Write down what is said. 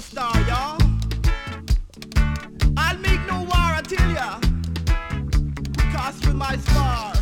superstar, y'all. I'll make no war, I tell ya. Cause with my spar,